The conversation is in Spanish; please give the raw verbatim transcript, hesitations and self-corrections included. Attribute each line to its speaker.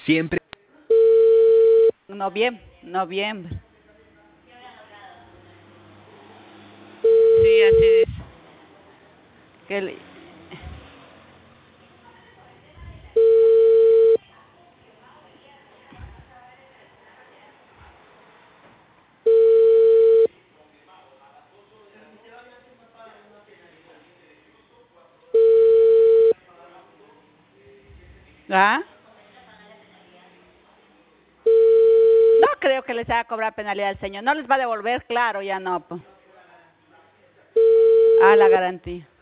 Speaker 1: Siempre.
Speaker 2: Noviembre, noviembre. Sí, así es. Que le- ¿Ah? No creo que les haga cobrar penalidad al señor. No les va a devolver, claro, ya no. Pues. Ah, la garantía.